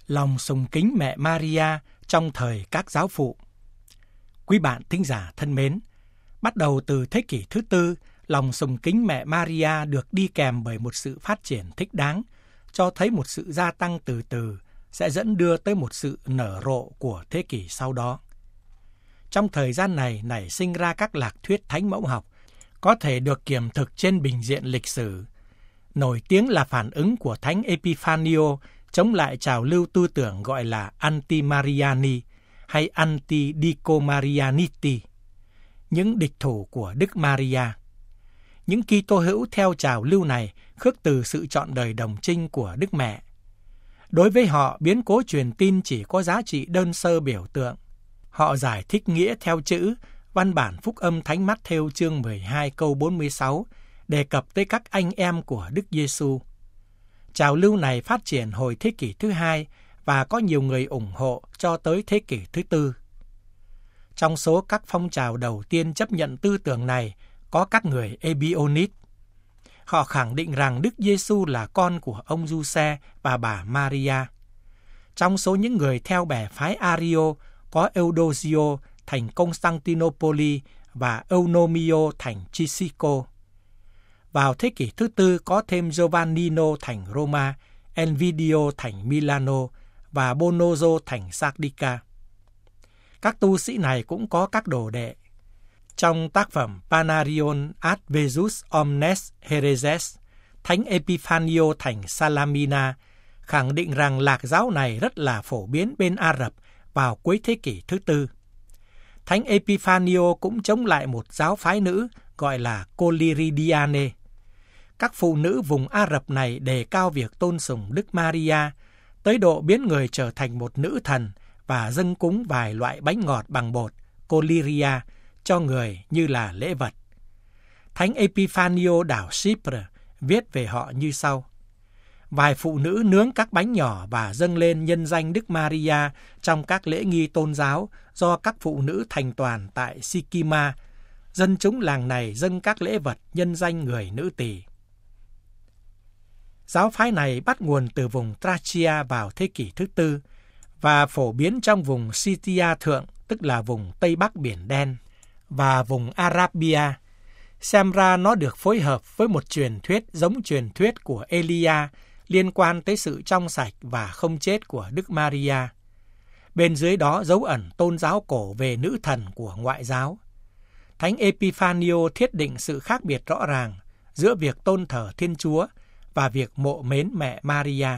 Lòng sùng kính mẹ Maria trong thời các giáo phụ. Quý bạn thính giả thân mến, bắt đầu từ thế kỷ thứ tư, lòng sùng kính mẹ Maria được đi kèm bởi một sự phát triển thích đáng, cho thấy một sự gia tăng từ từ sẽ dẫn đưa tới một sự nở rộ của thế kỷ sau đó. Trong thời gian này nảy sinh ra các lạc thuyết thánh mẫu học, có thể được kiểm thực trên bình diện lịch sử. Nổi tiếng là phản ứng của Thánh Epifanio chống lại trào lưu tư tưởng gọi là Anti-Mariani hay Anti-Dico-Marianiti, những địch thủ của Đức Maria. Những Kitô hữu theo trào lưu này khước từ sự trọn đời đồng trinh của Đức Mẹ. Đối với họ, biến cố truyền tin chỉ có giá trị đơn sơ biểu tượng. Họ giải thích nghĩa theo chữ, văn bản Phúc âm Thánh Mát-thêu chương 12 câu 46 đề cập tới các anh em của Đức Giêsu. Trào lưu này phát triển hồi thế kỷ thứ hai và có nhiều người ủng hộ cho tới thế kỷ thứ tư. Trong số các phong trào đầu tiên chấp nhận tư tưởng này có các người Ebionit. Họ khẳng định rằng Đức Giêsu là con của ông Giuse và bà Maria. Trong số những người theo bè phái Ario có Eudosio thành Constantinopoli và Eunomio thành Chisico. Vào thế kỷ thứ tư có thêm Giovannino thành Roma, Elvidio thành Milano và Bonozo thành Sardica. Các tu sĩ này cũng có các đồ đệ. Trong tác phẩm Panarion ad Vesus omnes hereses, Thánh Epifanio thành Salamina khẳng định rằng lạc giáo này rất là phổ biến bên Ả Rập vào cuối thế kỷ thứ tư. Thánh Epifanio cũng chống lại một giáo phái nữ gọi là Collyridiane. Các phụ nữ vùng Ả Rập này đề cao việc tôn sùng Đức Maria, tới độ biến người trở thành một nữ thần và dâng cúng vài loại bánh ngọt bằng bột, Collyria, cho người như là lễ vật. Thánh Epifanio đảo Chypre viết về họ như sau. Vài phụ nữ nướng các bánh nhỏ và dâng lên nhân danh Đức Maria trong các lễ nghi tôn giáo do các phụ nữ thành toàn tại Sikima. Dân chúng làng này dâng các lễ vật nhân danh người nữ tỳ. Giáo phái này bắt nguồn từ vùng Thracia vào thế kỷ thứ tư và phổ biến trong vùng Scythia thượng, tức là vùng Tây Bắc Biển Đen, và vùng Arabia. Xem ra nó được phối hợp với một truyền thuyết giống truyền thuyết của Elia liên quan tới sự trong sạch và không chết của Đức Maria. Bên dưới đó dấu ẩn tôn giáo cổ về nữ thần của ngoại giáo. Thánh Epifanio thiết định sự khác biệt rõ ràng giữa việc tôn thờ Thiên Chúa và việc mộ mến mẹ Maria.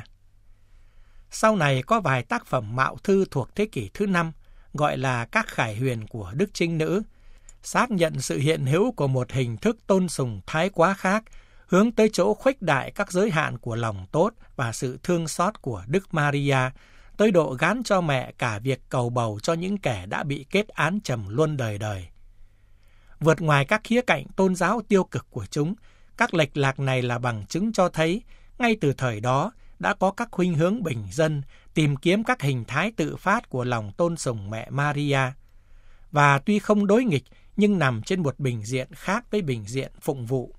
Sau này có vài tác phẩm mạo thư thuộc thế kỷ thứ 5 gọi là các khải huyền của Đức Trinh Nữ, xác nhận sự hiện hữu của một hình thức tôn sùng thái quá khác, hướng tới chỗ khuếch đại các giới hạn của lòng tốt và sự thương xót của Đức Maria, tới độ gán cho mẹ cả việc cầu bầu cho những kẻ đã bị kết án trầm luân đời đời. Vượt ngoài các khía cạnh tôn giáo tiêu cực của chúng, các lệch lạc này là bằng chứng cho thấy, ngay từ thời đó, đã có các khuynh hướng bình dân tìm kiếm các hình thái tự phát của lòng tôn sùng mẹ Maria. Và tuy không đối nghịch, nhưng nằm trên một bình diện khác với bình diện phụng vụ.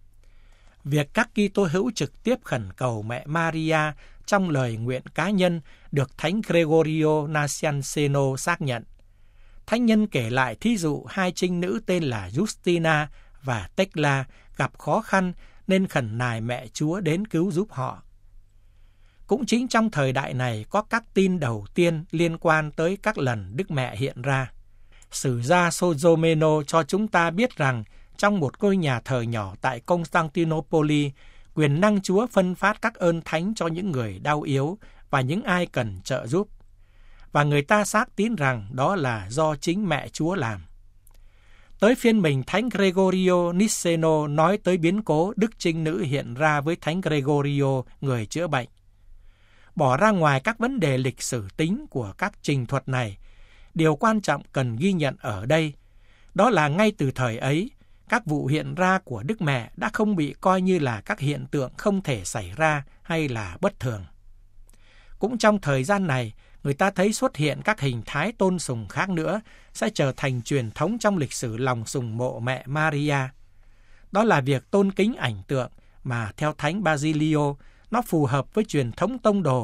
Việc các Kitô hữu trực tiếp khẩn cầu mẹ Maria trong lời nguyện cá nhân được Thánh Gregorio Nacianceno xác nhận. Thánh nhân kể lại thí dụ hai trinh nữ tên là Justina và Tecla gặp khó khăn nên khẩn nài mẹ Chúa đến cứu giúp họ. Cũng chính trong thời đại này có các tin đầu tiên liên quan tới các lần Đức Mẹ hiện ra. Sử gia Sozomeno cho chúng ta biết rằng trong một ngôi nhà thờ nhỏ tại Constantinople, quyền năng Chúa phân phát các ơn thánh cho những người đau yếu và những ai cần trợ giúp. Và người ta xác tín rằng đó là do chính mẹ Chúa làm. Tới phiên mình, Thánh Gregorio Niceno nói tới biến cố Đức Trinh Nữ hiện ra với Thánh Gregorio, người chữa bệnh. Bỏ ra ngoài các vấn đề lịch sử tính của các trình thuật này, điều quan trọng cần ghi nhận ở đây, đó là ngay từ thời ấy, các vụ hiện ra của Đức Mẹ đã không bị coi như là các hiện tượng không thể xảy ra hay là bất thường. Cũng trong thời gian này, người ta thấy xuất hiện các hình thái tôn sùng khác nữa sẽ trở thành truyền thống trong lịch sử lòng sùng mộ mẹ Maria. Đó là việc tôn kính ảnh tượng mà theo Thánh Basilio, nó phù hợp với truyền thống tông đồ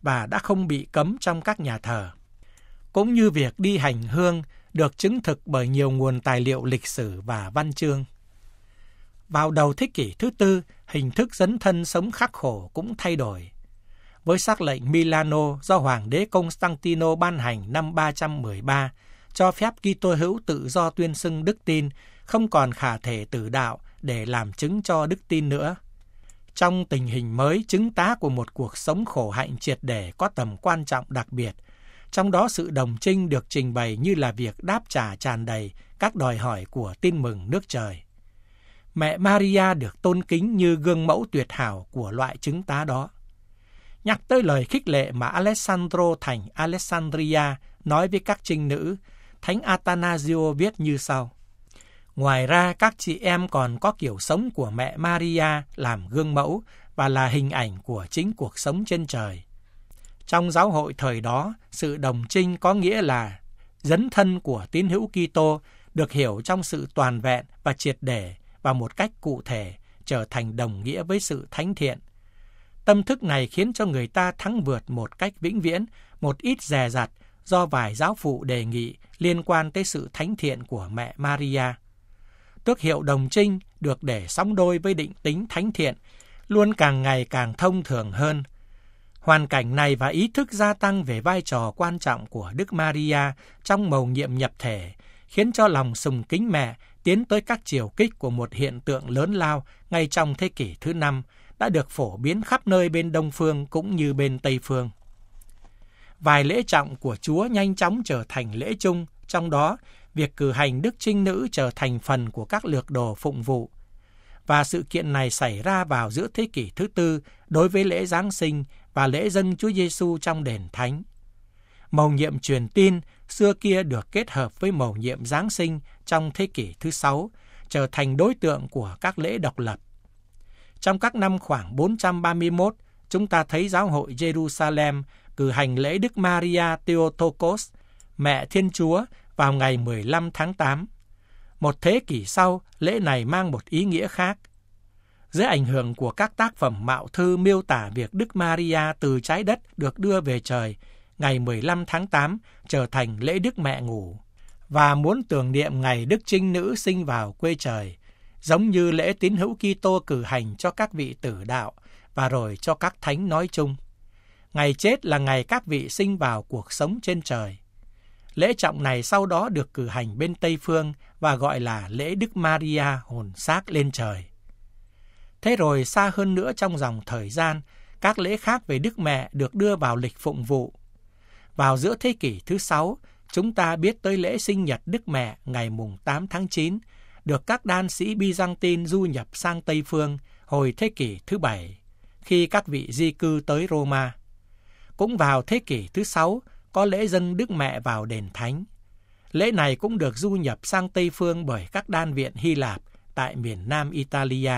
và đã không bị cấm trong các nhà thờ. Cũng như việc đi hành hương được chứng thực bởi nhiều nguồn tài liệu lịch sử và văn chương. Vào đầu thế kỷ thứ tư, hình thức dấn thân sống khắc khổ cũng thay đổi. Với sắc lệnh Milano do Hoàng đế Constantino ban hành năm 313, cho phép Kitô hữu tự do tuyên xưng đức tin, không còn khả thể tử đạo để làm chứng cho đức tin nữa. Trong tình hình mới, chứng tá của một cuộc sống khổ hạnh triệt để có tầm quan trọng đặc biệt. Trong đó sự đồng trinh được trình bày như là việc đáp trả tràn đầy các đòi hỏi của tin mừng nước trời. Mẹ Maria được tôn kính như gương mẫu tuyệt hảo của loại chứng tá đó. Nhắc tới lời khích lệ mà Alessandro thành Alexandria nói với các trinh nữ, Thánh Athanasio viết như sau. Ngoài ra, các chị em còn có kiểu sống của mẹ Maria làm gương mẫu và là hình ảnh của chính cuộc sống trên trời. Trong giáo hội thời đó, sự đồng trinh có nghĩa là dấn thân của tín hữu Kitô được hiểu trong sự toàn vẹn và triệt để và một cách cụ thể, trở thành đồng nghĩa với sự thánh thiện. Tâm thức này khiến cho người ta thắng vượt một cách vĩnh viễn một ít dè dặt do vài giáo phụ đề nghị liên quan tới sự thánh thiện của mẹ Maria. Tước hiệu đồng trinh được để sóng đôi với định tính thánh thiện, luôn càng ngày càng thông thường hơn. Hoàn cảnh này và ý thức gia tăng về vai trò quan trọng của Đức Maria trong mầu nhiệm nhập thể, khiến cho lòng sùng kính mẹ tiến tới các chiều kích của một hiện tượng lớn lao ngay trong thế kỷ thứ 5, đã được phổ biến khắp nơi bên Đông Phương cũng như bên Tây Phương. Vài lễ trọng của Chúa nhanh chóng trở thành lễ chung, trong đó việc cử hành đức trinh nữ trở thành phần của các lược đồ phụng vụ. Và sự kiện này xảy ra vào giữa thế kỷ thứ tư đối với lễ Giáng sinh và lễ dâng Chúa Giêsu trong đền thánh. Mầu nhiệm truyền tin xưa kia được kết hợp với mầu nhiệm Giáng sinh trong thế kỷ thứ 6, trở thành đối tượng của các lễ độc lập. Trong các năm khoảng 431, chúng ta thấy giáo hội Jerusalem cử hành lễ Đức Maria Theotokos, Mẹ Thiên Chúa, vào ngày 15 tháng 8. Một thế kỷ sau, lễ này mang một ý nghĩa khác. Dưới ảnh hưởng của các tác phẩm mạo thư miêu tả việc Đức Maria từ trái đất được đưa về trời, ngày 15 tháng 8 trở thành lễ Đức Mẹ Ngủ, và muốn tưởng niệm ngày Đức Trinh Nữ sinh vào quê trời, giống như lễ tín hữu Kitô cử hành cho các vị tử đạo và rồi cho các thánh nói chung. Ngày chết là ngày các vị sinh vào cuộc sống trên trời. Lễ trọng này sau đó được cử hành bên Tây Phương và gọi là lễ Đức Maria hồn xác lên trời. Thế rồi xa hơn nữa trong dòng thời gian, các lễ khác về Đức Mẹ được đưa vào lịch phụng vụ. Vào giữa thế kỷ thứ 6, chúng ta biết tới lễ sinh nhật Đức Mẹ ngày mùng 8 tháng 9, được các đan sĩ Byzantine du nhập sang Tây Phương hồi thế kỷ thứ 7, khi các vị di cư tới Roma. Cũng vào thế kỷ thứ 6, có lễ dâng Đức Mẹ vào đền thánh. Lễ này cũng được du nhập sang Tây Phương bởi các đan viện Hy Lạp tại miền Nam Italia.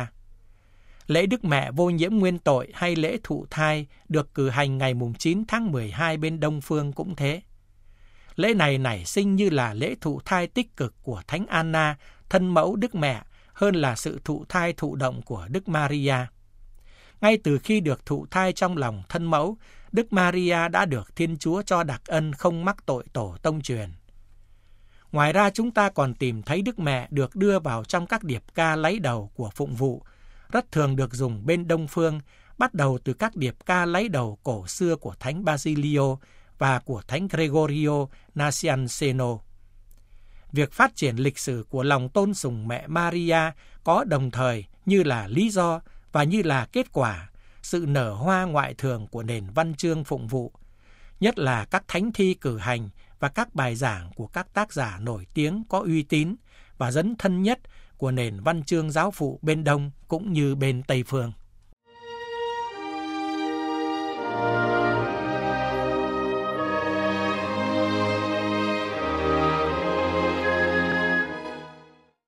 Lễ Đức Mẹ vô nhiễm nguyên tội hay lễ thụ thai được cử hành ngày mùng 9 tháng 12 bên Đông Phương cũng thế. Lễ này nảy sinh như là lễ thụ thai tích cực của Thánh Anna, thân mẫu Đức Mẹ, hơn là sự thụ thai thụ động của Đức Maria. Ngay từ khi được thụ thai trong lòng thân mẫu, Đức Maria đã được Thiên Chúa cho đặc ân không mắc tội tổ tông truyền. Ngoài ra chúng ta còn tìm thấy Đức Mẹ được đưa vào trong các điệp ca láy đầu của phụng vụ, rất thường được dùng bên Đông Phương, bắt đầu từ các điệp ca láy đầu cổ xưa của Thánh Basilio và của Thánh Gregorio Nacianceno. Việc phát triển lịch sử của lòng tôn sùng mẹ Maria có đồng thời như là lý do và như là kết quả, sự nở hoa ngoại thường của nền văn chương phụng vụ, nhất là các thánh thi cử hành và các bài giảng của các tác giả nổi tiếng có uy tín và dấn thân nhất của nền văn chương giáo phụ bên Đông cũng như bên Tây Phương.